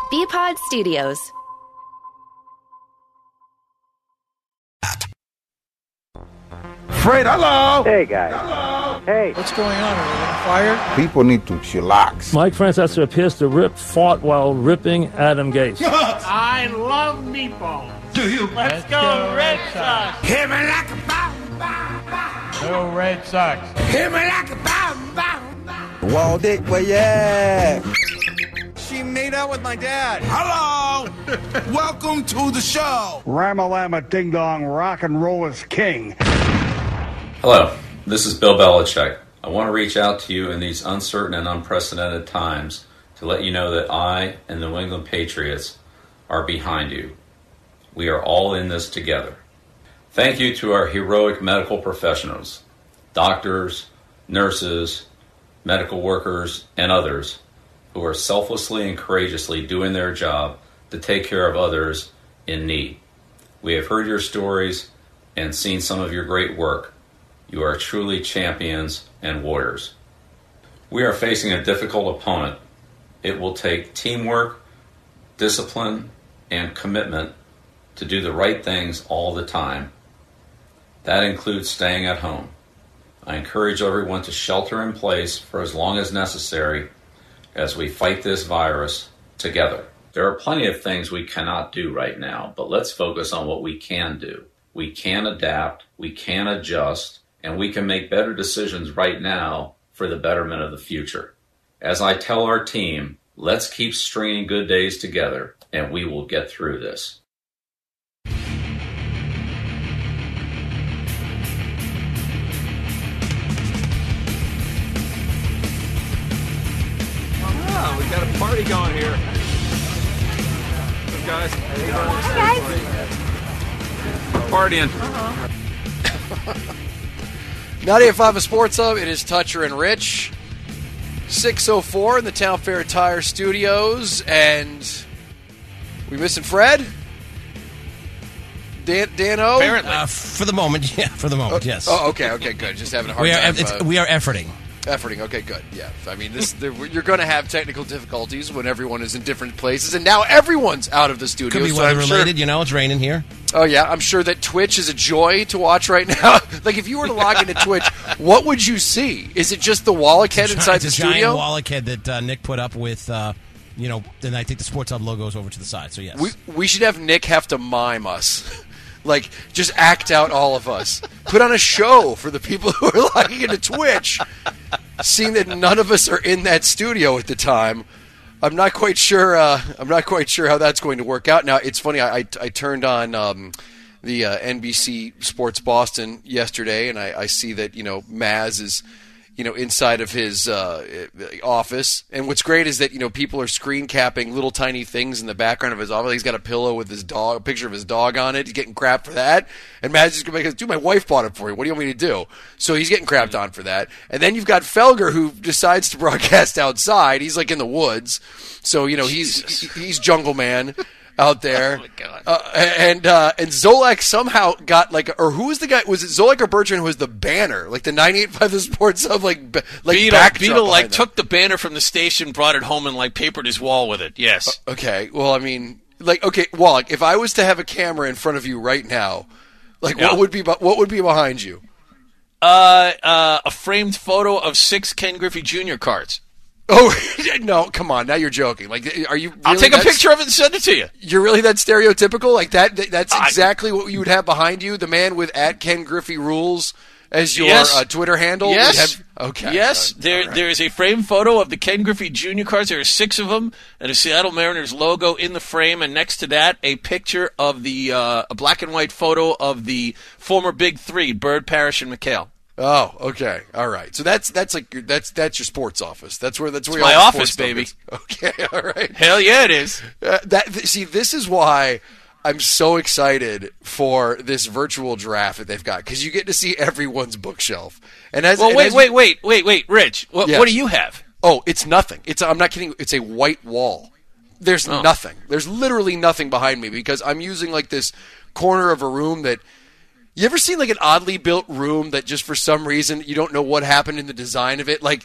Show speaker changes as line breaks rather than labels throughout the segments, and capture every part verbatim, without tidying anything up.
B-Pod Studios.
Fred, hello.
Hey, guys.
Hello.
Hey.
What's going on? Are we on fire?
People need to chillax.
Mike Francesa appears to rip fought while ripping Adam Gase.
I love meatballs.
Do you?
Let's, Let's go, go Red Sox.
Hit me like a bomb, bomb, bomb.
Go Red Sox.
Hit me like a bomb, bomb, bomb.
Wall Dick, where you at?
She made out with my dad.
Hello. Welcome to the show.
Ramalama Ding Dong, rock and roll is king.
Hello, this is Bill Belichick. I want to reach out to you in these uncertain and unprecedented times to let you know that I and the New England Patriots are behind you. We are all in this together. Thank you to our heroic medical professionals, doctors, nurses, medical workers, and others who are selflessly and courageously doing their job to take care of others in need. We have heard your stories and seen some of your great work. You are truly champions and warriors. We are facing a difficult opponent. It will take teamwork, discipline, and commitment to do the right things all the time. That includes staying at home. I encourage everyone to shelter in place for as long as necessary as we fight this virus together. There are plenty of things we cannot do right now, but let's focus on what we can do. We can adapt, we can adjust, and we can make better decisions right now for the betterment of the future. As I tell our team, let's keep stringing good days together, and we will get through this.
Oh, we got a party going here. Hey guys. Hey guys. Partying.
ninety-eight point five Sports Hub, it is Toucher and Rich. six oh four in the Town Fair Tire Studios, and we missing Fred? Dan, Dan-O?
Apparently. Uh, for the moment, yeah, for the moment,
oh,
yes.
Oh, okay, okay, good. Just having a hard
we are,
time.
It's,
uh,
we are efforting.
Efforting, okay, good. Yeah, I mean, this you're going to have technical difficulties when everyone is in different places, and now everyone's out of the studio.
Could be
so
weather-related,
sure,
you know, it's raining here.
Oh, yeah, I'm sure that Twitch is a joy to watch right now. Like, if you were to log into Twitch, what would you see? Is it just the Wallachhead inside
it's
the
a
studio?
It's a giant Wallachhead that uh, Nick put up with, uh, you know, then I think the Sports Hub logo is over to the side, so yes.
We, we should have Nick have to mime us. Like, just act out all of us. Put on a show for the people who are logging into Twitch. Seeing that none of us are in that studio at the time, I'm not quite sure. Uh, I'm not quite sure how that's going to work out. Now, it's funny. I, I, I turned on um, the uh, N B C Sports Boston yesterday, and I, I see that you know Maz is you know inside of his uh, office. And what's great is that you know people are screen capping little tiny things in the background of his office. He's got a pillow with his dog, a picture of his dog on it. He's getting crap for that. And Maz is going to dude, my wife bought it for you. What do you want me to do? So he's getting crapped on for that. And then you've got Felger who decides to broadcast outside. He's like in the woods. So, you know, he's Jesus. he's Jungle Man out there. Oh, my God. Uh, and uh, and Zolak somehow got like, or who was the guy? Was it Zolak or Bertrand who was the banner? Like the ninety-eight point five The Sports Hub, like, like
Beetle, Beetle like
them.
took the banner from the station, brought it home, and like papered his wall with it. Yes.
Uh, okay. Well, I mean, like, okay, Wallach, if I was to have a camera in front of you right now, like, yeah. what would be what would be behind you?
Uh, uh, a framed photo of six Ken Griffey Junior cards.
Oh, no, come on. Now you're joking. Like, are you really
I'll take a picture of it and send it to you.
You're really that stereotypical? Like, that? that's exactly I, what you would have behind you? The man with at Ken Griffey Rules as your
yes.
uh, Twitter handle?
Yes.
Have, okay.
Yes.
Uh,
there,
right.
there is a framed photo of the Ken Griffey Junior cards. There are six of them, and a Seattle Mariners logo in the frame, and next to that, a picture of the, uh, a black and white photo of the former Big Three, Bird, Parrish, and McHale.
Oh, okay, all right. So that's that's like your, that's that's your sports office. That's where that's where
it's my office, baby.
Is. Okay, all right.
Hell yeah, it is.
Uh, that see, this is why I'm so excited for this virtual draft that they've got because you get to see everyone's bookshelf. And as
well,
and
wait,
as
wait,
you,
wait, wait, wait, Rich. What,
yes.
what do you have?
Oh, it's nothing. It's I'm not kidding. It's a white wall. There's oh. nothing. There's literally nothing behind me because I'm using like this corner of a room that. You ever seen like an oddly built room that just for some reason you don't know what happened in the design of it? Like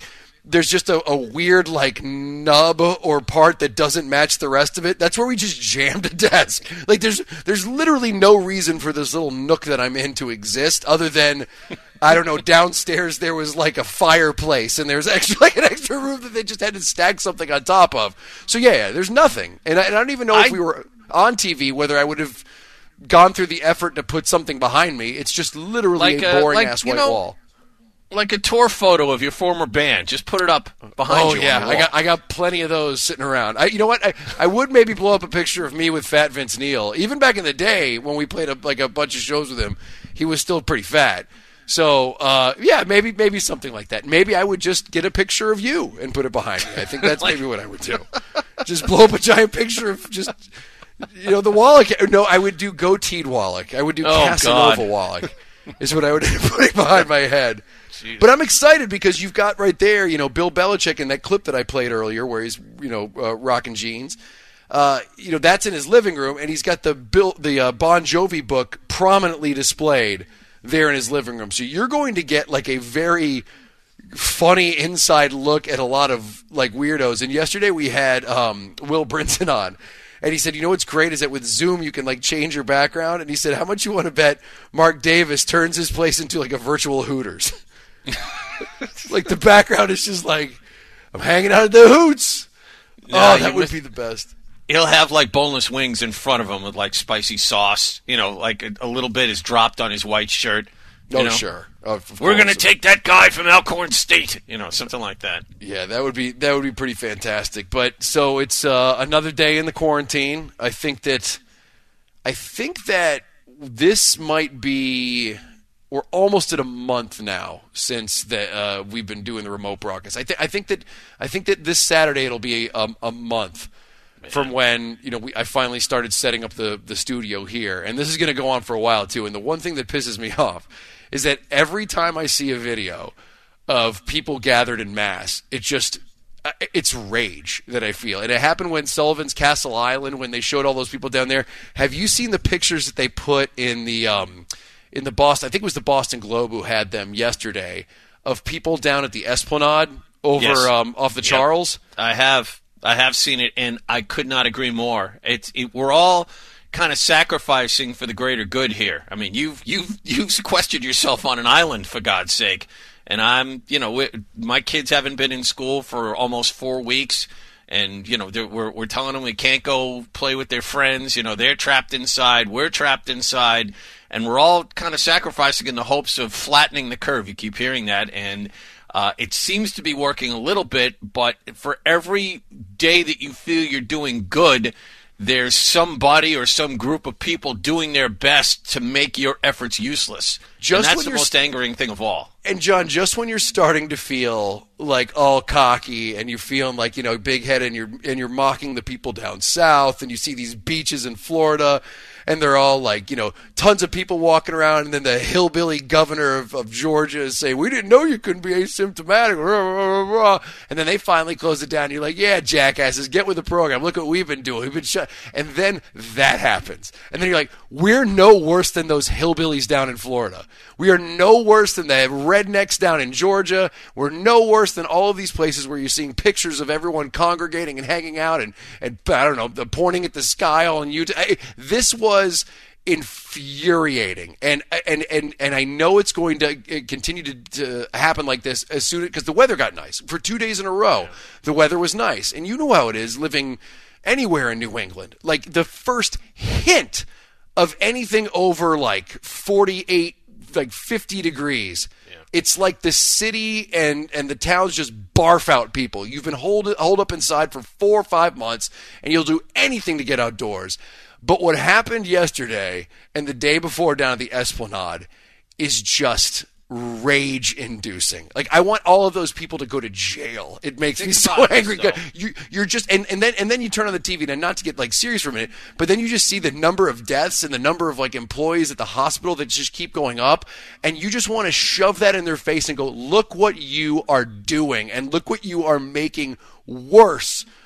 there's just a, a weird like nub or part that doesn't match the rest of it. That's where we just jammed a desk. Like there's there's literally no reason for this little nook that I'm in to exist other than I don't know, downstairs there was like a fireplace and there's extra like an extra room that they just had to stack something on top of. So yeah, yeah there's nothing. And I, and I don't even know
I,
if we were on T V whether I would have gone through the effort to put something behind me. It's just literally
like
a boring
like,
ass white
know,
wall.
Like a tour photo of your former band. Just put it up behind
oh,
you.
Oh yeah,
on the
I
wall.
got I got plenty of those sitting around. I, you know what? I, I would maybe blow up a picture of me with Fat Vince Neil. Even back in the day when we played a, like a bunch of shows with him, he was still pretty fat. So uh, yeah, maybe maybe something like that. Maybe I would just get a picture of you and put it behind me. I think that's
like,
maybe what I would do. Just blow up a giant picture of just. You know, the Wallach. No, I would do goateed Wallach. I would do
oh,
Casanova
God.
Wallach. Is what I would end up putting behind my head.
Jesus.
But I'm excited because you've got right there, you know, Bill Belichick in that clip that I played earlier, where he's, you know, uh, rocking jeans. Uh, you know, that's in his living room, and he's got the Bill, the uh, Bon Jovi book prominently displayed there in his living room. So you're going to get like a very funny inside look at a lot of like weirdos. And yesterday we had um, Will Brinson on. And he said, you know what's great is that with Zoom you can like change your background. And he said, how much you want to bet Mark Davis turns his place into like a virtual Hooters? Like the background is just like, I'm hanging out at the Hoots.
Yeah,
oh, that would
must,
be the best.
He'll have like boneless wings in front of him with like spicy sauce. You know, like a, a little bit is dropped on his white shirt. You
oh,
know?
sure. Oh, of
We're going to
course.
take that guy from Elkhorn State. You know, something like that.
Yeah, that would be that would be pretty fantastic. But so it's uh, another day in the quarantine. I think that I think that this might be we're almost at a month now since that uh, we've been doing the remote broadcast. I think I think that I think that this Saturday it'll be a, a month Man. from when you know we, I finally started setting up the the studio here, and this is going to go on for a while too. And the one thing that pisses me off is that every time I see a video of people gathered in mass, it just it's rage that I feel. And it happened when Sullivan's Castle Island, when they showed all those people down there. Have you seen the pictures that they put in the um, in the Boston? I think it was the Boston Globe who had them yesterday of people down at the Esplanade over
yes.
um, off the
yep.
Charles.
I have I have seen it, and I could not agree more. It's it, we're all kind of sacrificing for the greater good here. I mean, you've you've you've sequestered yourself on an island, for God's sake. And I'm, you know, we, my kids haven't been in school for almost four weeks, and you know, we're we're telling them we can't go play with their friends. You know, they're trapped inside, we're trapped inside, and we're all kind of sacrificing in the hopes of flattening the curve. You keep hearing that, and uh, it seems to be working a little bit. But for every day that you feel you're doing good, there's somebody or some group of people doing their best to make your efforts useless.
Just
and that's
when
the
you're
most
st-
angering thing of all.
And John, just when you're starting to feel like all cocky and you're feeling like, you know, big head and you're and you're mocking the people down south, and you see these beaches in Florida and they're all like, you know, tons of people walking around, and then the hillbilly governor of, of Georgia is saying, we didn't know you couldn't be asymptomatic, and then they finally close it down. You're like, yeah, jackasses, get with the program. Look what we've been doing. We've been shut. And then that happens. And then you're like, we're no worse than those hillbillies down in Florida. We are no worse than the rednecks down in Georgia. We're no worse than all of these places where you're seeing pictures of everyone congregating and hanging out and, and I don't know, pointing at the sky all in Utah. This was was infuriating, and and and and I know it's going to continue to, to happen like this as soon because the weather got nice for two days in a row. The weather was nice, and you know how it is living anywhere in New England. Like the first hint of anything over like forty-eight, like fifty degrees. It's like the city and, and the towns just barf out people. You've been hold, hold up inside for four or five months, and you'll do anything to get outdoors. But what happened yesterday and the day before down at the Esplanade is just rage-inducing. Like, I want all of those people to go to jail. It makes Think me so angry. This, you, you're just, and, and then and then you turn on the T V, and not to get like serious for a minute, but then you just see the number of deaths and the number of like employees at the hospital that just keep going up, and you just want to shove that in their face and go, look what you are doing, and look what you are making worse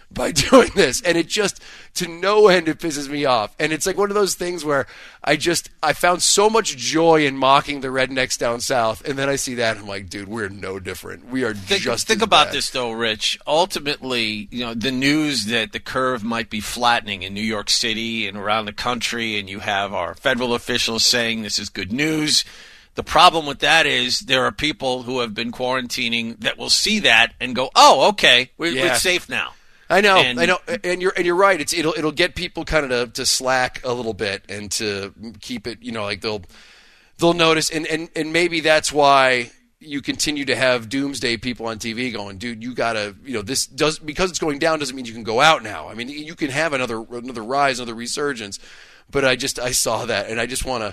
by doing this. And it just, to no end, it pisses me off. And it's like one of those things where I just, I found so much joy in mocking the rednecks down south. And then I see that and I'm like, dude, we're no different. We are
think,
just
Think
as
about
bad.
this, though, Rich. Ultimately, you know, the news that the curve might be flattening in New York City and around the country, and you have our federal officials saying this is good news. The problem with that is there are people who have been quarantining that will see that and go, "Oh, okay, we're,
Yeah.
we're safe now."
I know,
And-
I know, and you're and you're right. It's it'll it'll get people kind of to, to slack a little bit and to keep it, you know, like they'll they'll notice, and, and, and maybe that's why you continue to have doomsday people on T V going, dude, you gotta, you know, this does because it's going down doesn't mean you can go out now. I mean, you can have another another rise, another resurgence, but I just I saw that and I just want to.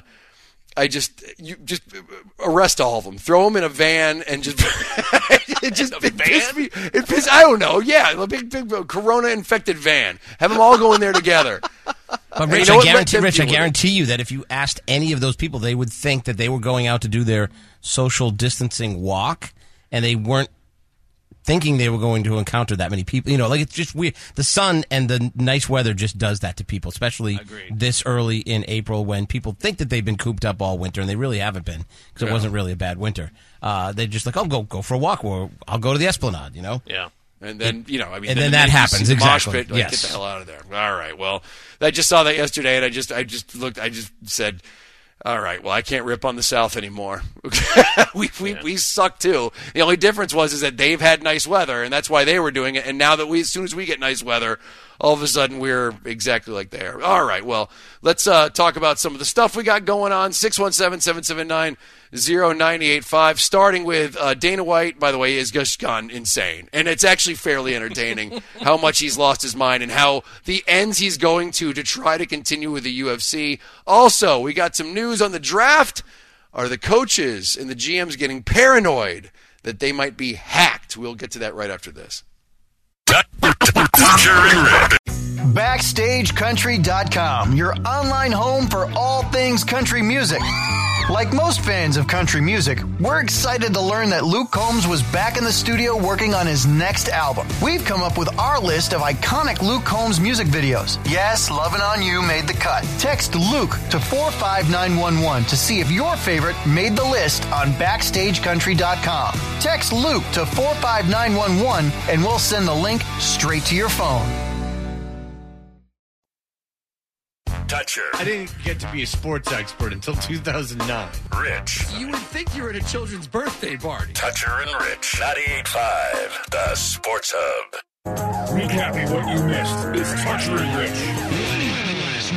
I just you just arrest all of them, throw them in a van, and just it just it pissed me. It pissed, I don't know. Yeah, a big big corona infected van. Have them all go in there together.
But Rich,
you know
I
what?
guarantee,
Let them
Rich, I
deal with it.
guarantee you that if you asked any of those people, they would think that they were going out to do their social distancing walk, and they weren't thinking they were going to encounter that many people. You know, like it's just weird. The sun and the nice weather just does that to people, especially
Agreed.
this early in April when people think that they've been cooped up all winter, and they really haven't been because it
Yeah.
wasn't really a bad winter. Uh, they're just like, oh, go go for a walk, or I'll go to the Esplanade, you know?
Yeah.
And then, you know, I mean,
And
then,
then that
you see
happens,
the mosh
exactly.
pit, like,
Yes.
get the hell out of there. All right. Well, I just saw that yesterday, and I just, I just looked, I just said, all right, well, I can't rip on the South anymore. we we
Yeah.
we suck too. The only difference was is that they've had nice weather, and that's why they were doing it. And now that we, as soon as we get nice weather, all of a sudden we're exactly like they are. All right, well, let's uh, talk about some of the stuff we got going on. six one seven, seven seven nine, zero nine eight five. Starting with uh, Dana White, by the way, has just gone insane. And it's actually fairly entertaining how much he's lost his mind and how the ends he's going to to try to continue with the U F C. Also, we got some news on the draft. Are the coaches and the G Ms getting paranoid that they might be hacked? We'll get to that right after this.
Backstage Country dot com, your online home for all things country music. Like most fans of country music, we're excited to learn that Luke Combs was back in the studio working on his next album. We've come up with our list of iconic Luke Combs music videos. Yes, Lovin' On You made the cut. Text Luke to four five nine one one to see if your favorite made the list on Backstage Country dot com. Text Luke to four five nine one one and we'll send the link straight to your phone.
Toucher. I didn't get to be a sports expert until two thousand nine.
Rich.
You would think you were at a children's birthday party.
Toucher and Rich. ninety-eight point five, the Sports Hub.
Recapping what you missed. It's Toucher and Rich. Last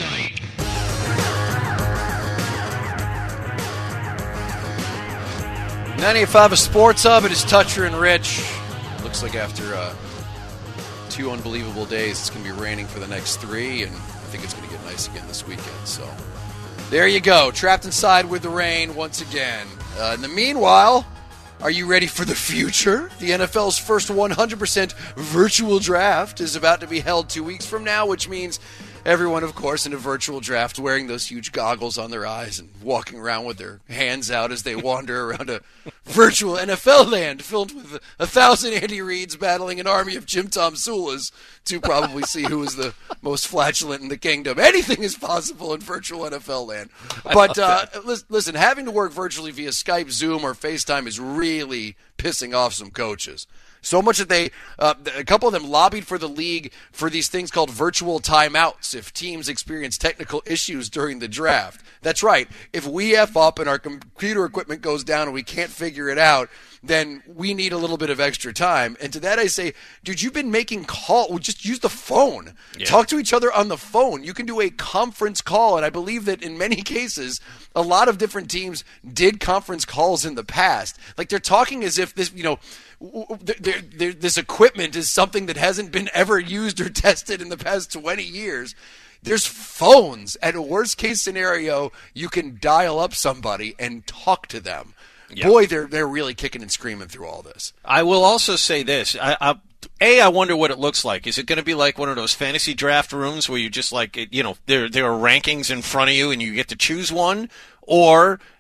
night.
ninety-eight point five, a Sports Hub. It is Toucher and Rich. Looks like after uh, two unbelievable days, it's going to be raining for the next three, and I think it's going to get nice again this weekend. So there you go. Trapped inside with the rain once again. Uh, in the meanwhile, are you ready for the future? The N F L's first one hundred percent virtual draft is about to be held two weeks from now, which means everyone, of course, in a virtual draft wearing those huge goggles on their eyes and walking around with their hands out as they wander around a virtual N F L land filled with a thousand Andy Reids battling an army of Jim Tom Sulas to probably see who is the most flatulent in the kingdom. Anything is possible in virtual N F L land. But uh, listen, having to work virtually via Skype, Zoom, or FaceTime is really pissing off some coaches. So much that they, uh, a couple of them lobbied for the league for these things called virtual timeouts if teams experience technical issues during the draft. That's right. If we F up and our computer equipment goes down and we can't figure it out, then we need a little bit of extra time. And to that I say, dude, you've been making calls. Well, just use the phone. Yeah. Talk to each other on the phone. You can do a conference call. And I believe that in many cases, a lot of different teams did conference calls in the past. Like they're talking as if this, you know, they're, they're, this equipment is something that hasn't been ever used or tested in the past twenty years. There's phones. At a worst case scenario, you can dial up somebody and talk to them. Yep. Boy, they're they're really kicking and screaming through all this.
I will also say this. I, I, A, I wonder what it looks like. Is it going to be like one of those fantasy draft rooms where you just like, you know, there there are rankings in front of you and you get to choose one? Or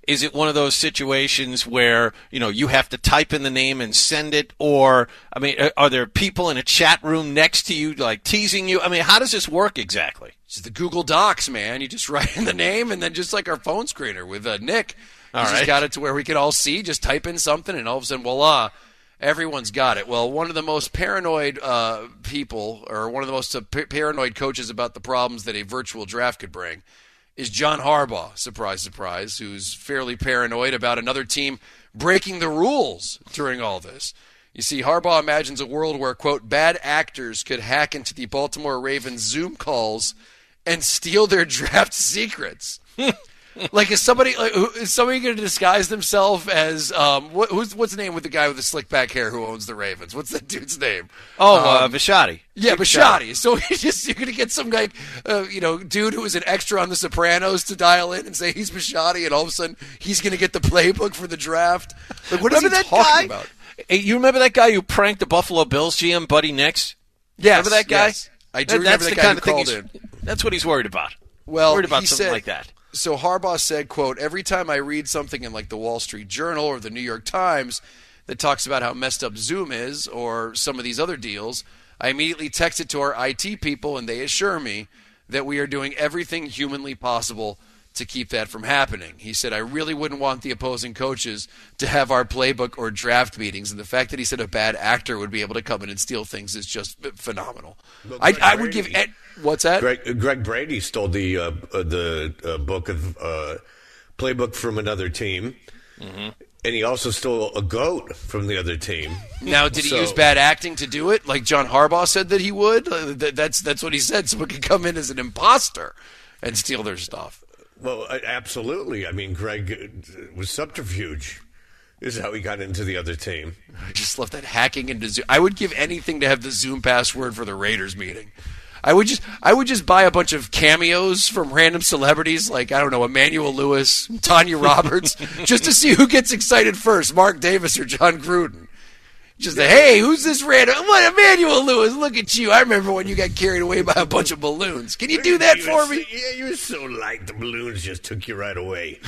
is it one of those situations where, you know, you have to type in the name and send it? Or, I mean, are there people in a chat room next to you, like, teasing you? I mean, how does this work exactly?
It's the Google Docs, man. You just write in the name, and then just like our phone screener with uh, Nick,
all
he's
right.
just got it to where we can all see, just type in something, and all of a sudden, voila, everyone's got it. Well, one of the most paranoid uh, people, or one of the most uh, p- paranoid coaches about the problems that a virtual draft could bring, is John Harbaugh, surprise, surprise, who's fairly paranoid about another team breaking the rules during all this. You see, Harbaugh imagines a world where, quote, bad actors could hack into the Baltimore Ravens Zoom calls and steal their draft secrets. Like, is somebody like, is somebody going to disguise themselves as um, what, who's what's the name with the guy with the slick back hair who owns the Ravens? What's that dude's name?
Oh,
um,
uh, Bisciotti.
Yeah, Bisciotti. So you just you're going to get some guy, uh, you know, dude who is an extra on The Sopranos to dial in and say he's Bisciotti, and all of a sudden he's going to get the playbook for the draft. Like, what is
remember
he
that
talking
guy?
about?
Hey, you remember that guy who pranked the Buffalo Bills G M, Buddy Nix?
Yes,
remember that guy?
Yes. I do
that,
remember
that's
that
the
guy
kind
who
of thing
called
he's,
in.
That's what he's worried about.
Well,
worried about
he
something
said,
like that.
So Harbaugh said, quote, every time I read something in like the Wall Street Journal or the New York Times that talks about how messed up Zoom is or some of these other deals, I immediately text it to our I T people, and they assure me that we are doing everything humanly possible to keep that from happening. He said, I really wouldn't want the opposing coaches to have our playbook or draft meetings. And the fact that he said a bad actor would be able to come in and steal things is just phenomenal. I, I would give Ed, what's that?
Greg, Greg Brady stole the uh, uh, the uh, book of uh, playbook from another team. Mm-hmm. And he also stole a goat from the other team.
Now, did he
so,
use bad acting to do it, like John Harbaugh said that he would? Uh, that, that's that's what he said. Someone could come in as an imposter and steal their stuff.
Well, absolutely. I mean, Greg was subterfuge. This is how he got into the other team.
I just love that hacking into Zoom. I would give anything to have the Zoom password for the Raiders meeting. I would just I would just buy a bunch of cameos from random celebrities like, I don't know, Emmanuel Lewis, Tanya Roberts, just to see who gets excited first, Mark Davis or John Gruden. Just say, hey, who's this random? What, Emmanuel Lewis, look at you. I remember when you got carried away by a bunch of balloons. Can you do that for me?
Yeah, you were so light, the balloons just took you right away.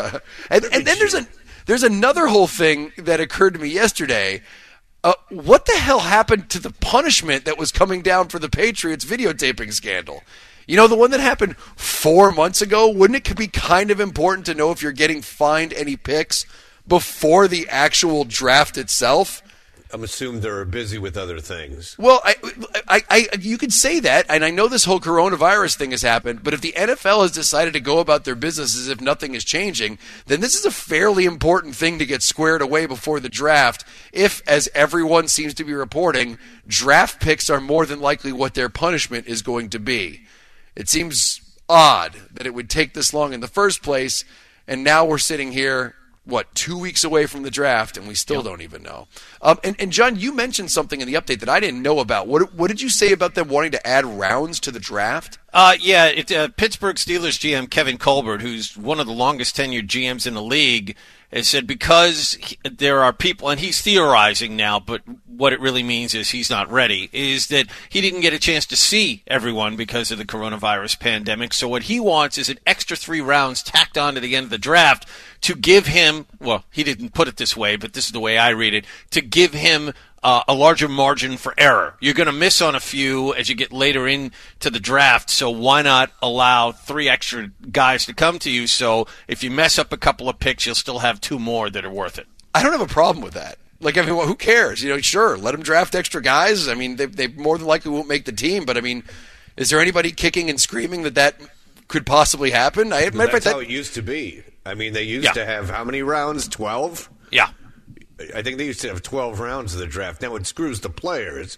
and and then there's a there's another whole thing that occurred to me yesterday. Uh, what the hell happened to the punishment that was coming down for the Patriots videotaping scandal? You know, the one that happened four months ago? Wouldn't it be kind of important to know if you're getting fined any picks before the actual draft itself?
I'm assuming they're busy with other things.
Well, I, I, I, you could say that, and I know this whole coronavirus thing has happened, but if the N F L has decided to go about their business as if nothing is changing, then this is a fairly important thing to get squared away before the draft if, as everyone seems to be reporting, draft picks are more than likely what their punishment is going to be. It seems odd that it would take this long in the first place, and now we're sitting here what, two weeks away from the draft, and we still yep. don't even know. Um, and, and, John, you mentioned something in the update that I didn't know about. What, what did you say about them wanting to add rounds to the draft?
Uh, yeah, it, uh, Pittsburgh Steelers G M Kevin Colbert, who's one of the longest tenured G Ms in the league, has said because he, there are people, and he's theorizing now, but what it really means is he's not ready, is that he didn't get a chance to see everyone because of the coronavirus pandemic. So what he wants is an extra three rounds tacked on to the end of the draft to give him, well, he didn't put it this way, but this is the way I read it, to give him uh, a larger margin for error. You're going to miss on a few as you get later into the draft, so why not allow three extra guys to come to you so if you mess up a couple of picks, you'll still have two more that are worth it.
I don't have a problem with that. Like, I mean, well, who cares? You know, sure, let them draft extra guys. I mean, they, they more than likely won't make the team, but I mean, is there anybody kicking and screaming that that could possibly happen? I,
well, that's how it used to be. I mean, they used yeah. to have how many rounds? twelve?
Yeah.
I think they used to have twelve rounds of the draft. Now it screws the players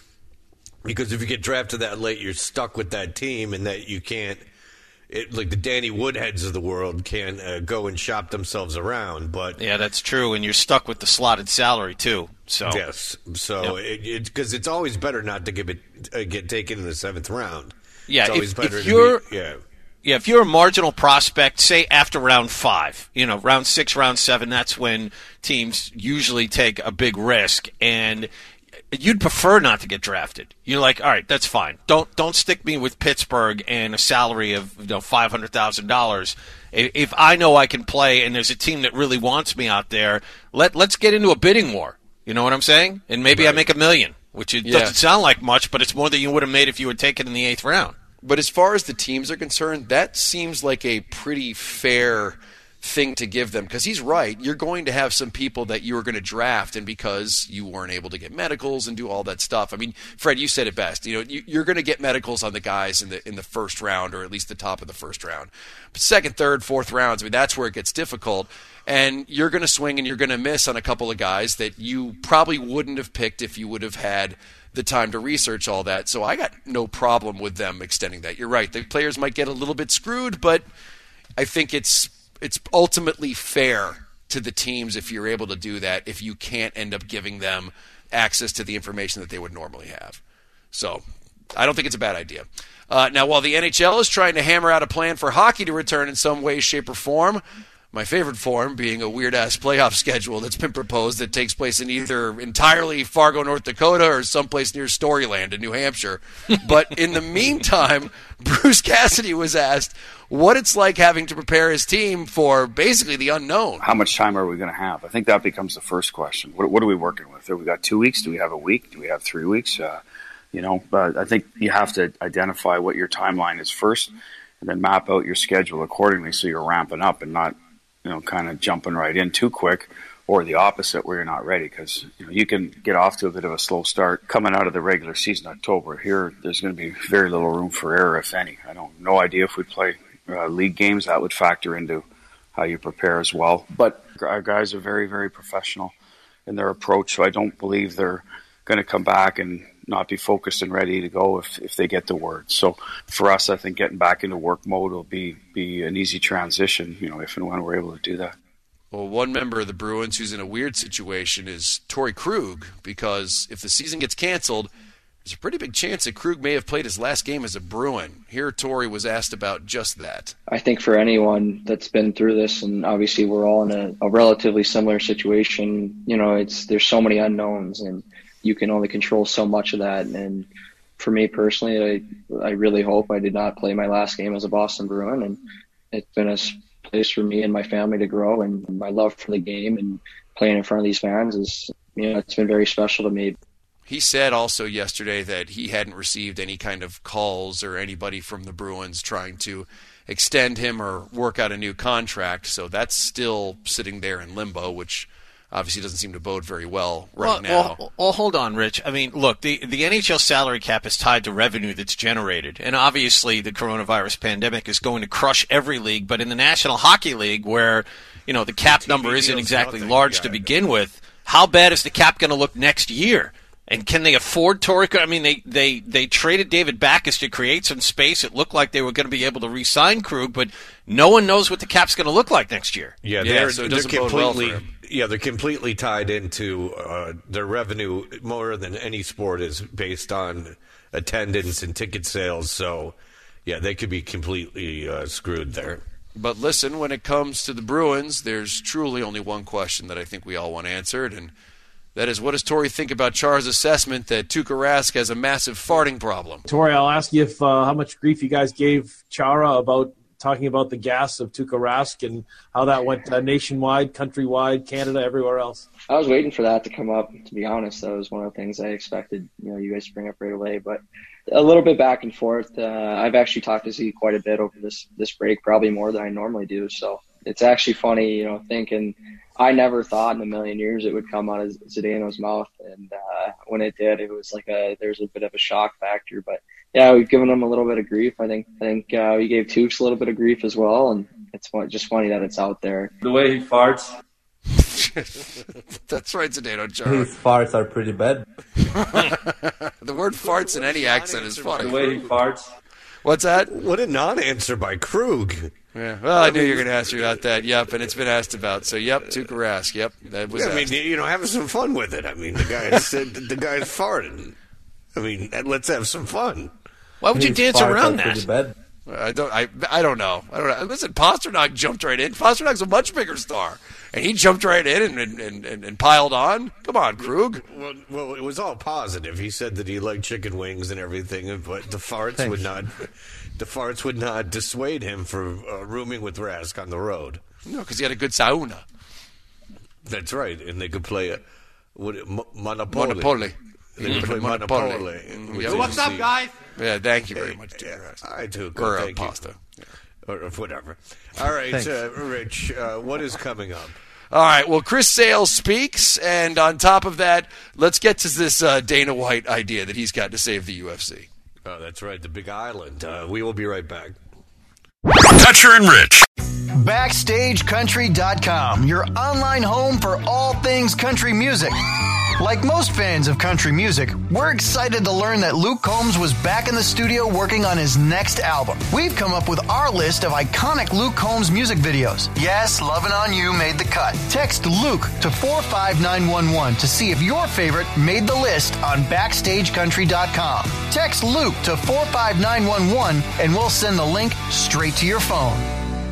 because if you get drafted that late, you're stuck with that team and that you can't, it, like the Danny Woodheads of the world can uh, go and shop themselves around. But
yeah, that's true, and you're stuck with the slotted salary too. So
yes, so yep. it because it, it's always better not to give it uh, get taken in the seventh round.
Yeah,
it's always
if,
better
if
to
you're
be, yeah.
Yeah, if you're a marginal prospect, say after round five, you know, round six, round seven, that's when teams usually take a big risk. And you'd prefer not to get drafted. You're like, all right, that's fine. Don't don't stick me with Pittsburgh and a salary of you know five hundred thousand dollars. If I know I can play and there's a team that really wants me out there, let let's get into a bidding war. You know what I'm saying? And maybe right. I make a million, which it yeah. doesn't sound like much, but it's more than you would have made if you had taken in the eighth round.
But as far as the teams are concerned, that seems like a pretty fair thing to give them, because he's right. You're going to have some people that you are going to draft, and because you weren't able to get medicals and do all that stuff. I mean, Fred, you said it best. You know, you, you're going to get medicals on the guys in the in the first round, or at least the top of the first round. But second, third, fourth rounds, I mean, that's where it gets difficult. And you're going to swing and you're going to miss on a couple of guys that you probably wouldn't have picked if you would have had the time to research all that. So I got no problem with them extending that. You're right. The players might get a little bit screwed, but I think it's it's ultimately fair to the teams if you're able to do that, if you can't end up giving them access to the information that they would normally have. So I don't think it's a bad idea. Uh, now, while the N H L is trying to hammer out a plan for hockey to return in some way, shape, or form, my favorite form being a weird-ass playoff schedule that's been proposed that takes place in either entirely Fargo, North Dakota, or someplace near Storyland in New Hampshire. But in the meantime, Bruce Cassidy was asked what it's like having to prepare his team for basically the unknown.
How much time are we going to have? I think that becomes the first question. What, what are we working with? Have we got two weeks? Do we have a week? Do we have three weeks? Uh, you know, but I think you have to identify what your timeline is first, and then map out your schedule accordingly so you're ramping up and not, you know, kind of jumping right in too quick, or the opposite where you're not ready, because you know you can get off to a bit of a slow start coming out of the regular season in October. Here, there's going to be very little room for error, if any. I don't no idea if we play uh, league games. That would factor into how you prepare as well. But our guys are very, very professional in their approach, so I don't believe they're going to come back and not be focused and ready to go if, if they get the word. So for us, I think getting back into work mode will be be an easy transition, you know, if and when we're able to do that.
Well, one member of the Bruins who's in a weird situation is Torrey Krug, because if the season gets canceled, there's a pretty big chance that Krug may have played his last game as a Bruin. Here, Torrey was asked about just that.
I think for anyone that's been through this, and obviously we're all in a, a relatively similar situation, you know, it's there's so many unknowns, and you can only control so much of that. And for me personally, I I really hope I did not play my last game as a Boston Bruin, and it's been a place for me and my family to grow, and my love for the game and playing in front of these fans is, you know, it's been very special to me.
He said also yesterday that he hadn't received any kind of calls or anybody from the Bruins trying to extend him or work out a new contract, so that's still sitting there in limbo, which obviously doesn't seem to bode very well right
well,
now.
Well, well, hold on, Rich. I mean, look, the, the N H L salary cap is tied to revenue that's generated, and obviously the coronavirus pandemic is going to crush every league, but in the National Hockey League, where, you know, the cap number isn't exactly large yeah, to begin with, how bad is the cap going to look next year? And can they afford Torrey? I mean, they, they, they traded David Backes to create some space. It looked like they were going to be able to re-sign Krug, but no one knows what the cap's going to look like next year.
Yeah,
yeah
they're,
so it
they're
doesn't bode well for
completely
him.
Yeah, they're completely tied into uh, their revenue more than any sport is based on attendance and ticket sales. So, yeah, they could be completely uh, screwed there.
But listen, when it comes to the Bruins, there's truly only one question that I think we all want answered, and that is, what does Torrey think about Char's assessment that Tuukka Rask has a massive farting problem?
Torrey, I'll ask you if uh, how much grief you guys gave Chara about talking about the gas of Tuukka Rask and how that went uh, nationwide, countrywide, Canada, everywhere else.
I was waiting for that to come up, to be honest. That was one of the things I expected, you know, you guys to bring up right away. But a little bit back and forth. Uh, I've actually talked to Z quite a bit over this, this break, probably more than I normally do. So it's actually funny, you know, thinking I never thought in a million years it would come out of Zdeno's mouth. And uh, when it did, it was like a there's a bit of a shock factor. But, yeah, we've given him a little bit of grief. I think I think uh, we gave Tukes a little bit of grief as well. And it's just funny that it's out there.
The way he farts.
That's right, Zdeno Chara.
His farts are pretty bad.
The word farts in any accent is funny.
The way he farts.
What's that?
What a non-answer by Krug.
Yeah, well, I knew you were going to ask you about that. Yep, and it's been asked about. So, yep, Tuukka Rask. Yep, that was.
Yeah, I
asked.
mean, you know, having some fun with it. I mean, the guy said the guy's farting. I mean, let's have some fun.
Why would you dance around that?
I don't. I. I don't know. I don't know. Listen, Pasternak jumped right in. Pasternak's a much bigger star. and he jumped right in and, and, and, and piled on. Come on, Krug.
Well, well, it was all positive. He said that he liked chicken wings and everything, but the farts
Thanks.
would not. The farts would not dissuade him from uh, rooming with Rask on the road.
No, because he had a good sauna.
That's right, and they could play a what, M- Monopoly.
Monopoly.
They could play
Monopoly.
Monopoly.
Mm,
which
yeah.
is
What's
the-
up, guys? Yeah, thank you very much.
Yeah, I do.
Or uh,
thank you.
pasta.
Or, or whatever. All right,
Thanks.
uh, Rich, uh, what is coming up?
All right, well, Chris Sales speaks, and on top of that, let's get to this uh, Dana White idea that he's got to save the U F C.
Oh, that's right, the Big Island. Uh, we will be right back.
Toucher and Rich.
Backstage Country dot com, your online home for all things country music. Like most fans of country music, we're excited to learn that Luke Combs was back in the studio working on his next album. We've come up with our list of iconic Luke Combs music videos. Yes, Lovin' On You made the cut. Text Luke to four five nine one one to see if your favorite made the list on Backstage Country dot com. Text Luke to four five nine one one and we'll send the link straight to your phone.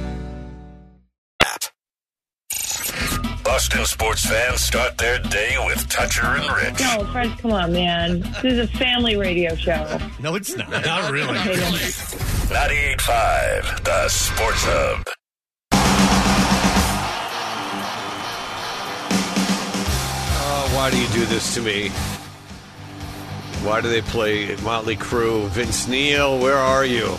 Boston sports fans start their day with Toucher and Rich.
No, Fred, come on, man. This is a family radio show.
No, it's not. Not really.
ninety-eight point five, the Sports Hub.
Oh, why do you do this to me? Why do they play Motley Crue? Vince Neil, where are you?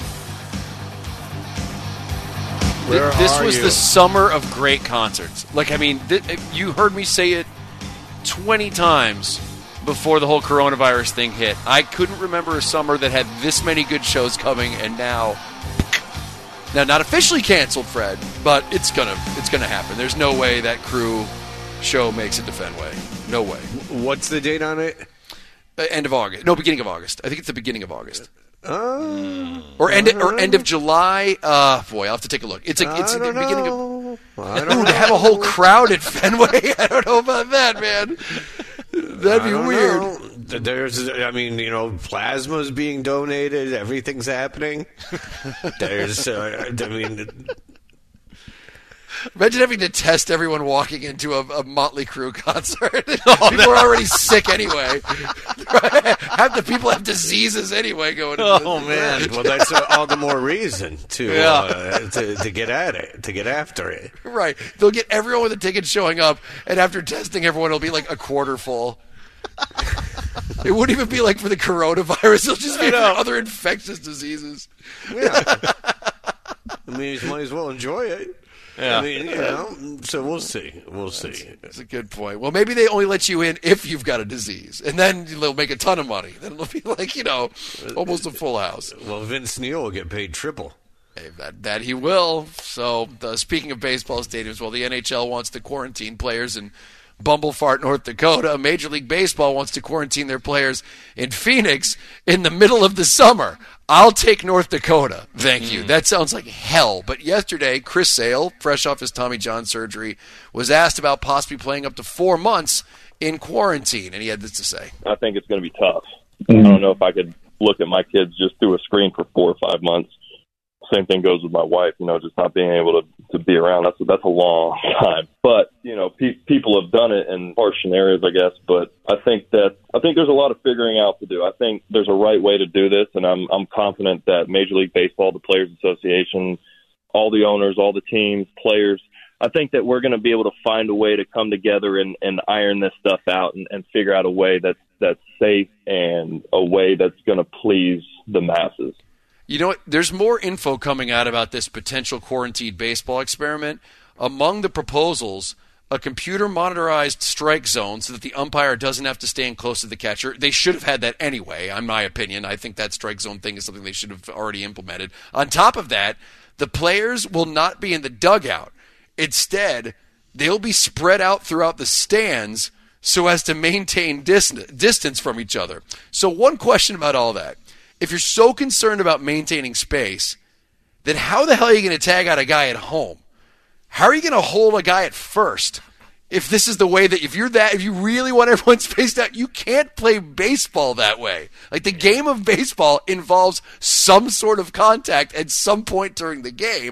Where
this
are
was
you?
the summer of great concerts. Like, I mean, th- you heard me say it twenty times before the whole coronavirus thing hit. I couldn't remember a summer that had this many good shows coming, and now, now not officially canceled, Fred, but it's gonna it's gonna happen. There's no way that Crew show makes it to Fenway. No way.
What's the date on it?
Uh, end of August. No, beginning of August. I think it's the beginning of August.
Uh,
Or end or end of July. Uh, boy, I'll have to take a look. It's a, it's
I
the
don't
beginning
know.
of.
I
Ooh,
don't
to have a whole crowd at Fenway. I don't know about that, man. That'd be
I don't
weird.
know. There's, I mean, you know, plasma's being donated. Everything's happening. There's, uh, I mean,
Imagine having to test everyone walking into a, a Motley Crue concert. People are already sick anyway. Half the people have diseases anyway going.
Oh man! Well, that's uh, all the more reason to,
Yeah.
uh, to to get at it, to get after it.
Right. They'll get everyone with a ticket showing up, and after testing everyone, it'll be like a quarter full. It wouldn't even be like for the coronavirus. It'll just be for other infectious diseases.
Yeah. I mean, you might as well enjoy it.
Yeah.
I mean, you know. So we'll see. We'll see.
That's a good point. Well, maybe they only let you in if you've got a disease, and then they'll make a ton of money. Then it'll be like, you know, almost a full house.
Well, Vince Neil will get paid triple.
Hey, that, that he will. So, uh, speaking of baseball stadiums, well, the N H L wants to quarantine players in Bumblefart, North Dakota. Major League Baseball wants to quarantine their players in Phoenix in the middle of the summer. I'll take North Dakota. Thank you. That sounds like hell. But yesterday, Chris Sale, fresh off his Tommy John surgery, was asked about possibly playing up to four months in quarantine, and he had this to say.
I think it's going to be tough. I don't know if I could look at my kids just through a screen for four or five months. Same thing goes with my wife, you know, just not being able to, to be around. That's, that's a long time. But, you know, pe- people have done it in harsh scenarios, I guess. But I think that I think there's a lot of figuring out to do. I think there's a right way to do this, and I'm I'm confident that Major League Baseball, the Players Association, all the owners, all the teams, players, I think that we're going to be able to find a way to come together and, and iron this stuff out and, and figure out a way that's, that's safe and a way that's going to please the masses.
You know what? There's more info coming out about this potential quarantined baseball experiment. Among the proposals, a computer monitorized strike zone so that the umpire doesn't have to stand close to the catcher. They should have had that anyway, in my opinion. I think that strike zone thing is something they should have already implemented. On top of that, the players will not be in the dugout. Instead, they'll be spread out throughout the stands so as to maintain dis- distance from each other. So one question about all that. If you're so concerned about maintaining space, then how the hell are you going to tag out a guy at home? How are you going to hold a guy at first? If this is the way that, if you're that, if you really want everyone spaced out, you can't play baseball that way. Like, the game of baseball involves some sort of contact at some point during the game.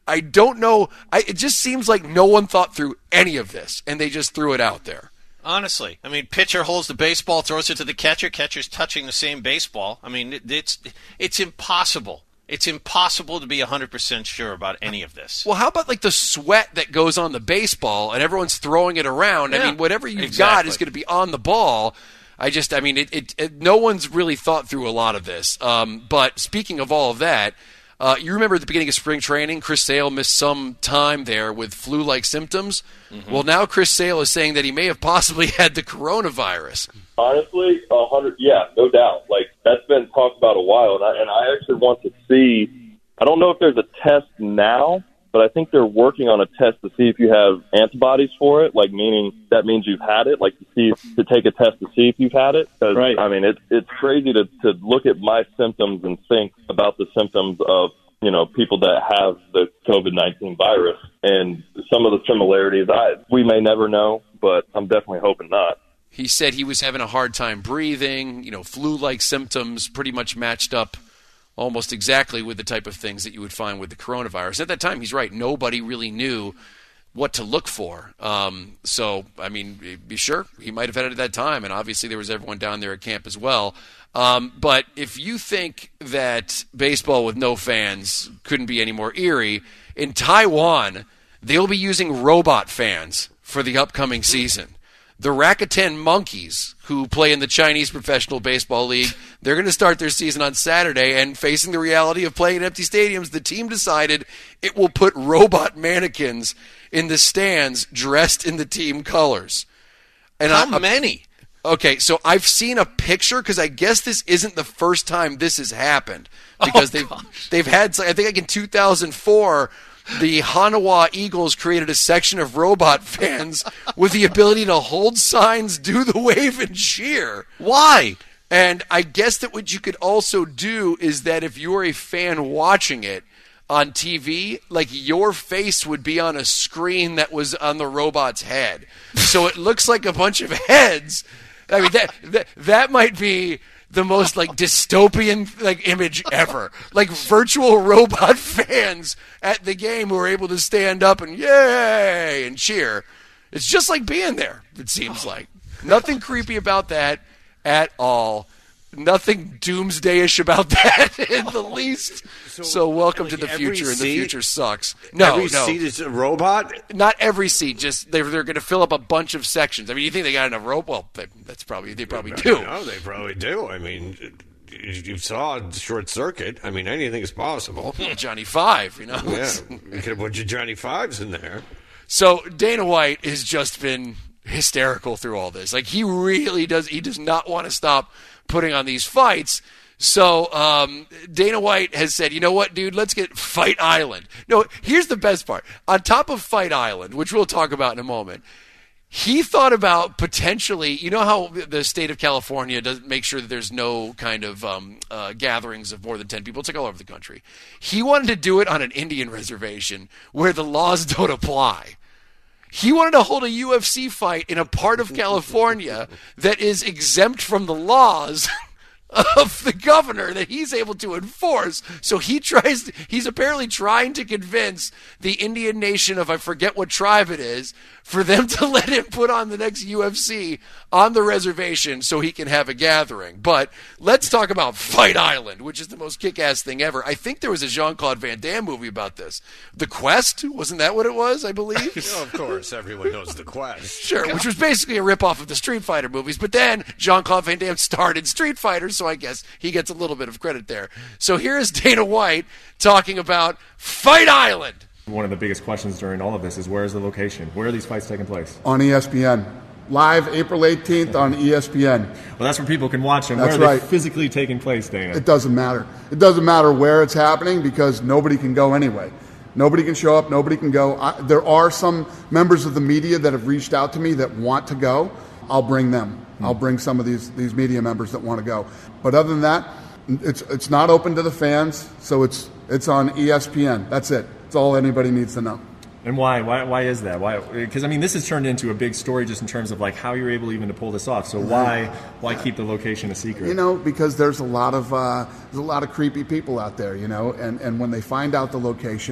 I don't know. I, it just seems like no one thought through any of this, and they just threw it out there.
Honestly, I mean, pitcher holds the baseball, throws it to the catcher. Catcher's touching the same baseball. I mean, it, it's it's impossible. It's impossible to be one hundred percent sure about any of this.
Well, how about like the sweat that goes on the baseball and everyone's throwing it around?
Yeah,
I mean, whatever you've
exactly.
got is going to be on the ball. I just, I mean, it, it, it, no one's really thought through a lot of this. Um, but speaking of all of that, uh, you remember at the beginning of spring training, Chris Sale missed some time there with flu-like symptoms. Mm-hmm. Well, now Chris Sale is saying that he may have possibly had the coronavirus.
Honestly, a hundred, yeah, no doubt. Like, that's been talked about a while, and I, and I actually want to see, I don't know if there's a test now, but I think they're working on a test to see if you have antibodies for it, like meaning that means you've had it, like to see if, to take a test to see if you've had it. Cause, right. I mean, it, it's crazy to, to look at my symptoms and think about the symptoms of, you know, people that have the COVID nineteen virus, and some of the similarities, I we may never know, but I'm definitely hoping not.
He said he was having a hard time breathing, you know, flu-like symptoms pretty much matched up almost exactly with the type of things that you would find with the coronavirus. At that time, he's right. Nobody really knew what to look for. Um, so, I mean, be sure he might have had it at that time, and obviously there was everyone down there at camp as well. Um, but if you think that baseball with no fans couldn't be any more eerie, in Taiwan, they'll be using robot fans for the upcoming season. The Rakuten Monkeys, who play in the Chinese Professional Baseball League, they're going to start their season on Saturday, and facing the reality of playing in empty stadiums, the team decided it will put robot mannequins in the stands dressed in the team colors. And
How
I,
many?
Okay, so I've seen a picture, because I guess this isn't the first time this has happened, because
oh,
they've
gosh.
they've had, I think like in two thousand four, the Hanawa Eagles created a section of robot fans with the ability to hold signs, do the wave, and cheer.
Why?
And I guess that what you could also do is that if you're a fan watching it on T V, like your face would be on a screen that was on the robot's head. So it looks like a bunch of heads. I mean, that that, that might be the most like dystopian like image ever. Like virtual robot fans at the game who are able to stand up and yay and cheer. It's just like being there, it seems like. Nothing creepy about that at all. Nothing doomsday-ish about that in the least. So, so welcome
like
to the
every
future, and the
seat-
future sucks. No,
every
no.
seat is a robot?
Not every seat. Just they're they're going to fill up a bunch of sections. I mean, you think they got enough rope? Well, they, that's probably they probably do.
No, they probably do. I mean, you you saw Short Circuit. I mean, anything is possible.
Johnny Five, you know.
Yeah, you could have a bunch of Johnny Fives in there.
So Dana White has just been hysterical through all this. Like he really does. He does not want to stop putting on these fights. So um, Dana White has said, you know what, dude, let's get Fight Island. No, here's the best part. On top of Fight Island, which we'll talk about in a moment, he thought about potentially, you know how the state of California does make sure that there's no kind of um, uh, gatherings of more than ten people. It's like all over the country. He wanted to do it on an Indian reservation where the laws don't apply. He wanted to hold a U F C fight in a part of California that is exempt from the laws of the governor that he's able to enforce. So he tries to, he's apparently trying to convince the Indian nation of, I forget what tribe it is, for them to let him put on the next U F C on the reservation so he can have a gathering. But let's talk about Fight Island, which is the most kick-ass thing ever. I think there was a Jean-Claude Van Damme movie about this. The Quest? Wasn't that what it was, I believe?
Oh, of course, everyone knows The Quest.
Sure, which was basically a ripoff of the Street Fighter movies. But then Jean-Claude Van Damme starred in Street Fighter, so I guess he gets a little bit of credit there. So here is Dana White talking about Fight Island.
One of the biggest questions during all of this is where is the location? Where are these fights taking place?
On E S P N. Live April eighteenth on E S P N.
Well, that's where people can watch them.
That's
where are
right.
they physically taking place, Dana?
It doesn't matter. It doesn't matter where it's happening because nobody can go anyway. Nobody can show up. Nobody can go. I, there are some members of the media that have reached out to me that want to go. I'll bring them. Hmm. I'll bring some of these, these media members that want to go. But other than that, it's it's not open to the fans, so it's it's on E S P N. That's it. That's all anybody needs to know.
And why? Why? Why is that? Why? Because I mean, this has turned into a big story just in terms of like how you're able even to pull this off. So why? Why keep the location a secret?
You know, because there's a lot of uh, there's a lot of creepy people out there. You know, and and when they find out the location,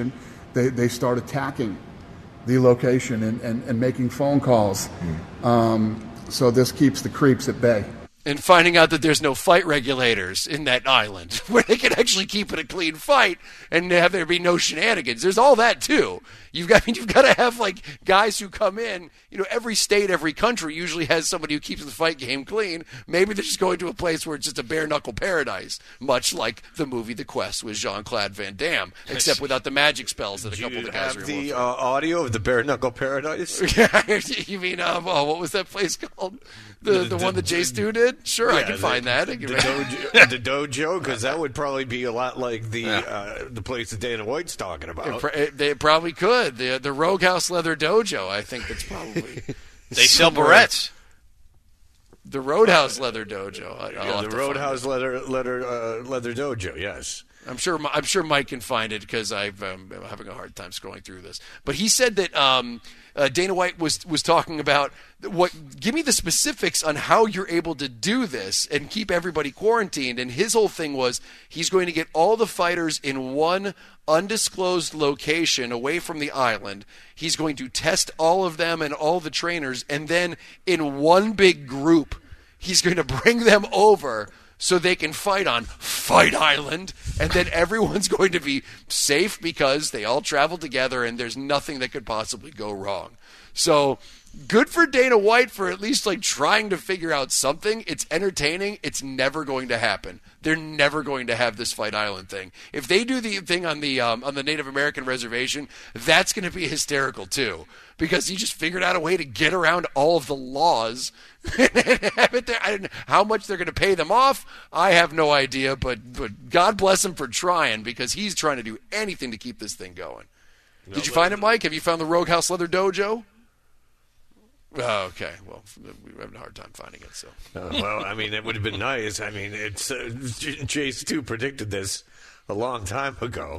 they, they start attacking the location and, and, and making phone calls. Mm. Um, so this keeps the creeps at bay.
And finding out that there's no fight regulators in that island where they can actually keep it a clean fight and have there be no shenanigans. There's all that too. You've got I mean, you've got to have like guys who come in. You know, every state, every country usually has somebody who keeps the fight game clean. Maybe they're just going to a place where it's just a bare knuckle paradise, much like the movie The Quest with Jean-Claude Van Damme, except without the magic spells that a couple of the guys
have
are
the uh, audio of the bare knuckle paradise.
You mean um, oh, what was that place called? The the, the one that Jay Stu did? Sure,
yeah,
I can
the,
find that.
The dojo, the dojo, because that would probably be a lot like the yeah. uh, the place that Dana White's talking about.
It, it, they probably could. The the Rogue House Leather Dojo, I think that's probably.
They sell barrettes.
The Roadhouse Leather Dojo. I'll
yeah, the Roadhouse Leather Leather uh, Leather Dojo. Yes.
I'm sure. I'm sure Mike can find it because I've um, I'm having a hard time scrolling through this. But he said that um, uh, Dana White was was talking about what. Give me the specifics on how you're able to do this and keep everybody quarantined. And his whole thing was he's going to get all the fighters in one undisclosed location away from the island. He's going to test all of them and all the trainers, and then in one big group, he's going to bring them over so they can fight on Fight Island, and then everyone's going to be safe because they all travel together and there's nothing that could possibly go wrong. So good for Dana White for at least like trying to figure out something. It's entertaining. It's never going to happen. They're never going to have this Fight Island thing. If they do the thing on the um, on the Native American reservation, that's going to be hysterical too, because he just figured out a way to get around all of the laws. and have it there. I don't know how much they're going to pay them off. I have no idea, but but God bless him for trying, because he's trying to do anything to keep this thing going. No, Did you find it, Mike? Have you found the Rogue House Leather Dojo? Oh, okay. Well, we're having a hard time finding it. So,
uh, well, I mean, it would have been nice. I mean, it's uh, Jay Stu predicted this a long time ago.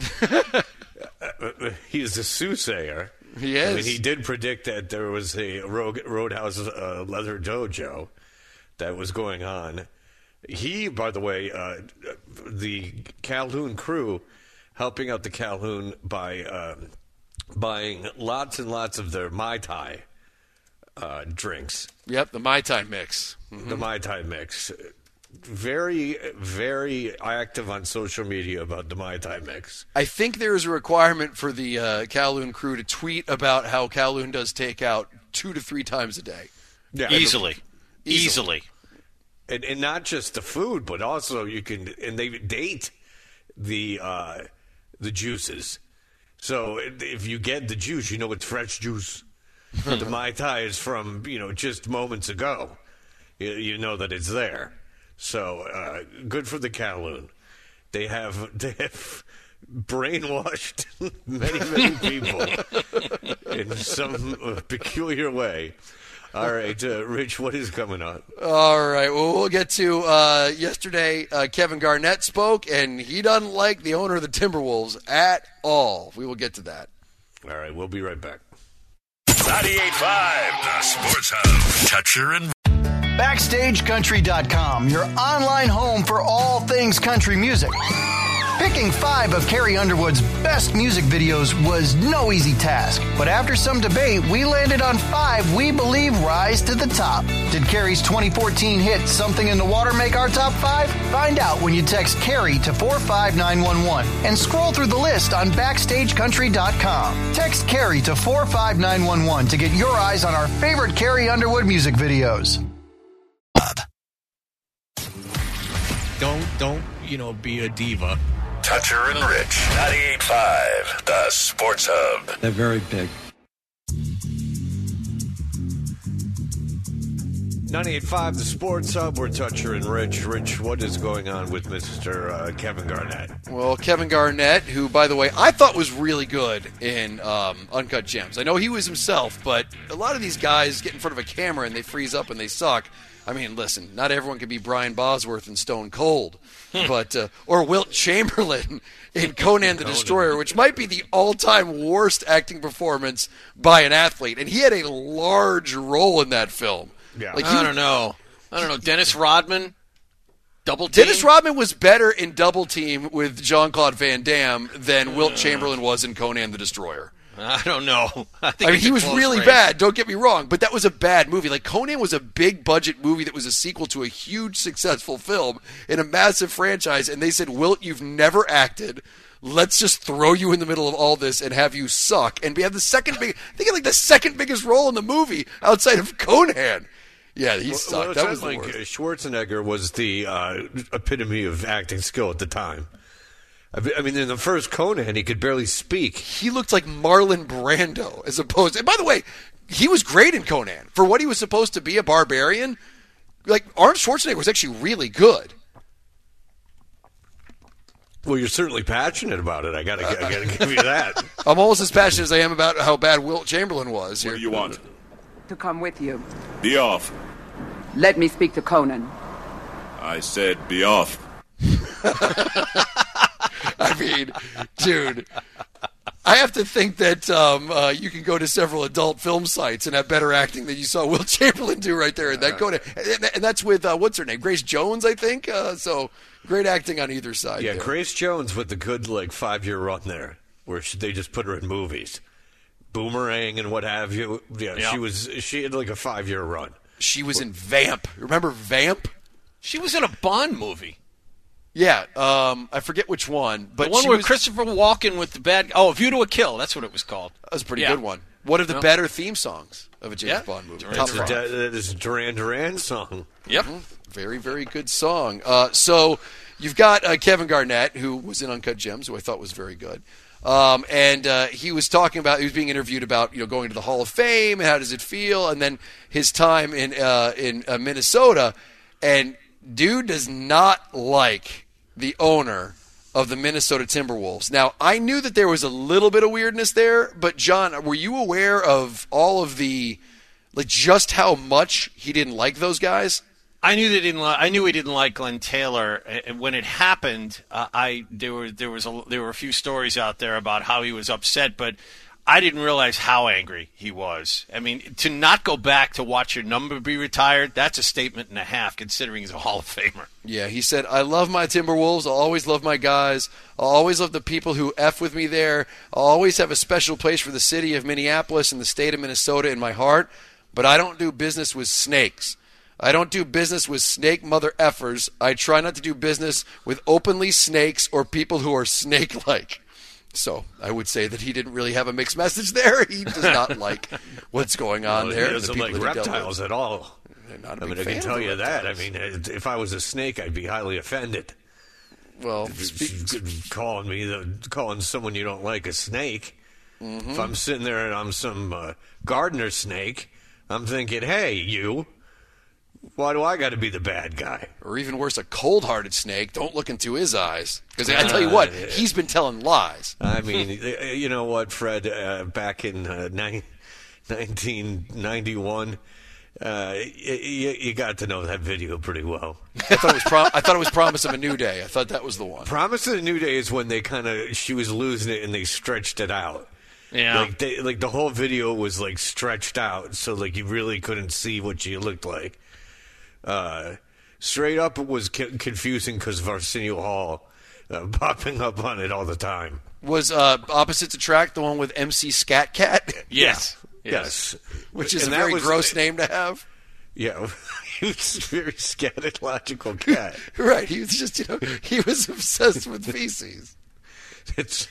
uh, he's a soothsayer.
He is.
I mean, he did predict that there was a Rogue, Roadhouse uh, Leather Dojo that was going on. He, by the way, uh, the Calhoun crew, helping out the Calhoun by uh, buying lots and lots of their Mai Tai uh, drinks.
Yep, the Mai Tai mix. Mm-hmm.
The Mai Tai mix. Very, very active on social media about the Mai Tai mix.
I think there is a requirement for the uh, Kowloon crew to tweet about how Kowloon does takeout two to three times a day.
Yeah, easily. Easily. Easily.
And, and not just the food, but also you can, and they date the uh, the juices. So if you get the juice, you know it's fresh juice. The Mai Tai is from, you know, just moments ago. You, you know that it's there. So uh, good for the Kowloon. They have they have brainwashed many many people in some uh, peculiar way. All right, uh, Rich, what is coming up?
All right, well, we'll get to uh, yesterday. Uh, Kevin Garnett spoke, and he doesn't like the owner of the Timberwolves at all. We will get to that.
All right, we'll be right back.
ninety-eight point five, the Sports Hub. Toucher and
Backstage Country dot com, your online home for all things country music. Picking five of Carrie Underwood's best music videos was no easy task, but after some debate, we landed on five we believe rise to the top. Did Carrie's twenty fourteen hit Something in the Water make our top five? Find out when you text Carrie to four five nine one one and scroll through the list on Backstage Country dot com. Text Carrie to four five nine one one to get your eyes on our favorite Carrie Underwood music videos.
Don't, don't, you know, be a diva.
Toucher and Rich, ninety-eight point five, the Sports Hub.
They're very big.
ninety-eight point five, the Sports Hub. We're Toucher and Rich. Rich, what is going on with Mister Uh, Kevin Garnett?
Well, Kevin Garnett, who, by the way, I thought was really good in um, Uncut Gems. I know he was himself, but a lot of these guys get in front of a camera and they freeze up and they suck. I mean, listen, not everyone can be Brian Bosworth in Stone Cold, but uh, or Wilt Chamberlain in Conan the Destroyer, which might be the all-time worst acting performance by an athlete. And he had a large role in that film.
Yeah,
like, I don't know. I don't know. Dennis Rodman? Double Team?
Dennis Rodman was better in Double Team with Jean-Claude Van Damme than Wilt Chamberlain was in Conan the Destroyer.
I don't know. I, think
I mean,
it's
he
a
was
close
really
race.
bad, don't get me wrong, but that was a bad movie. Like, Conan was a big-budget movie that was a sequel to a huge, successful film in a massive franchise, and they said, Wilt, you've never acted. Let's just throw you in the middle of all this and have you suck. And we have the second big, I think like the second biggest role in the movie outside of Conan. Yeah, he
well,
sucked.
Well,
that was the
like
worst.
Schwarzenegger was the uh, epitome of acting skill at the time. I mean, in the first Conan, he could barely speak.
He looked like Marlon Brando, as opposed. And by the way, he was great in Conan for what he was supposed to be, a barbarian. Like Arnold Schwarzenegger was actually really good.
Well, you're certainly passionate about it. I gotta, I gotta give you that.
I'm almost as passionate as I am about how bad Wilt Chamberlain was. Here.
What do you want?
To come with you.
Be off.
Let me speak to Conan.
I said be off.
I mean, dude, I have to think that um, uh, you can go to several adult film sites and have better acting than you saw Wilt Chamberlain do right there in that Conan. And, and that's with, uh, what's her name? Grace Jones, I think. Uh, so great acting on either side.
Yeah,
there.
Grace Jones with the good, like, five-year run there where she, they just put her in movies. Boomerang and what have you. Yeah,
Yeah.
she was. She had, like, a five-year run.
She was in Vamp. Remember Vamp?
She was in a Bond movie.
Yeah, um, I forget which one, but
the one
she
where
was,
Christopher Walken with the bad. Oh, View to a Kill. That's what it was called.
That was a pretty
Yeah.
good one. One of the
Well,
better theme songs of a James
Yeah.
Bond movie.
Duran
Top
That's a,
five.
that is a Duran Duran song.
Yep.
Mhm. Very, very good song. Uh, so you've got uh, Kevin Garnett, who was in Uncut Gems, who I thought was very good. Um, and uh, he was talking about, he was being interviewed about, you know, going to the Hall of Fame and how does it feel, and then his time in uh, in uh, Minnesota. And dude does not like the owner of the Minnesota Timberwolves. Now, I knew that there was a little bit of weirdness there, but John, were you aware of all of the, like, just how much he didn't like those guys?
I knew they didn't. Li- I knew he didn't like Glenn Taylor. And when it happened, uh, I there were there was a, there were a few stories out there about how he was upset, but I didn't realize how angry he was. I mean, to not go back to watch your number be retired, that's a statement and a half, considering he's a Hall of Famer.
Yeah, he said, I love my Timberwolves. I'll always love my guys. I'll always love the people who F with me there. I'll always have a special place for the city of Minneapolis and the state of Minnesota in my heart. But I don't do business with snakes. I don't do business with snake mother effers. I try not to do business with openly snakes or people who are snake-like. So I would say that he didn't really have a mixed message there. He does not like what's going on
Well,
there.
He doesn't
the
like
people that he dealt
reptiles
with.
at all.
Not a
I mean,
big
I
fan
can tell
of
you that. I
reptiles.
mean, if I was a snake, I'd be highly offended.
Well,
calling me the calling someone you don't like a snake.
Mm-hmm.
If I'm sitting there and I'm some uh, gardener snake, I'm thinking, hey, you. Why do I got to be the bad guy?
Or even worse, a cold-hearted snake. Don't look into his eyes. Because I tell you what, he's been telling lies.
I mean, you know what, Fred? Uh, back in uh, ni- nineteen ninety-one, uh, you, you got to know that video pretty well.
I thought it was prom- I thought it was Promise of a New Day. I thought that was the one.
Promise of a New Day is when they kind of she was losing it and they stretched it out.
Yeah,
like they, like the whole video was like stretched out, so like you really couldn't see what she looked like. Uh, straight up, it was co- confusing because of Arsenio Hall uh, popping up on it all the time.
Was uh, Opposites Attract the one with M C Scat Cat?
Yes.
Yes. yes.
Which is
And
a
that
very
was,
gross name to have.
Yeah. He was a very scatological cat.
Right. He was just, you know, he was obsessed with feces.
It's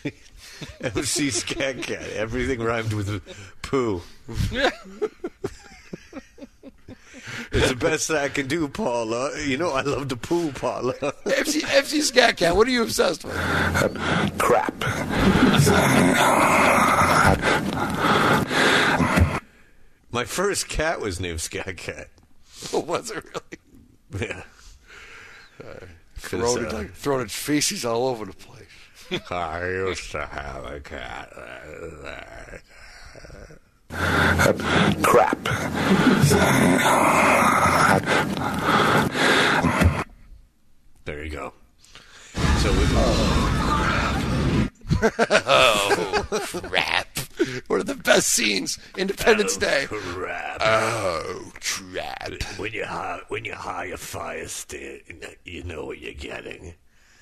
M C Scat Cat. Everything rhymed with poo. It's the best I can do, Paula. You know I love to poo, Paula.
F C, F C Scat Cat, what are you obsessed with?
Crap. My first cat was named Scat Cat.
Oh, was it really?
Yeah.
Uh, throwing, uh, like, throwing its feces all over the place.
I used to have a cat.
Crap.
There you go. So we.
Oh, crap. One of the best scenes, Independence
oh,
Day.
Crap.
Oh, trap.
When you hire, when you hire fire stand, you know what you're getting.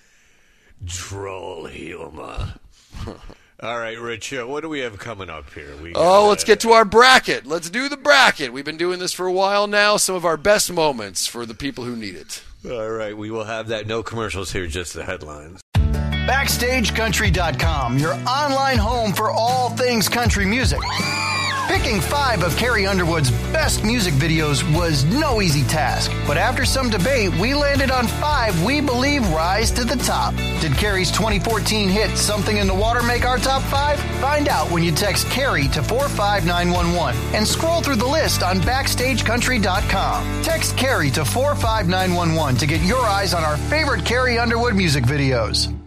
Droll humor. All right, Rich, uh, what do we have coming up here? We
Oh,
got,
let's get to our bracket. Let's do the bracket. We've been doing this for a while now. Some of our best moments for the people who need it.
All right, we will have that. No commercials here, just the headlines.
Backstage Country dot com, your online home for all things country music. Picking five of Carrie Underwood's best music videos was no easy task, but after some debate, we landed on five we believe rise to the top. Did Carrie's twenty fourteen hit Something in the Water make our top five? Find out when you text Carrie to four five nine one one and scroll through the list on Backstage Country dot com. Text Carrie to four five nine one one to get your eyes on our favorite Carrie Underwood music videos.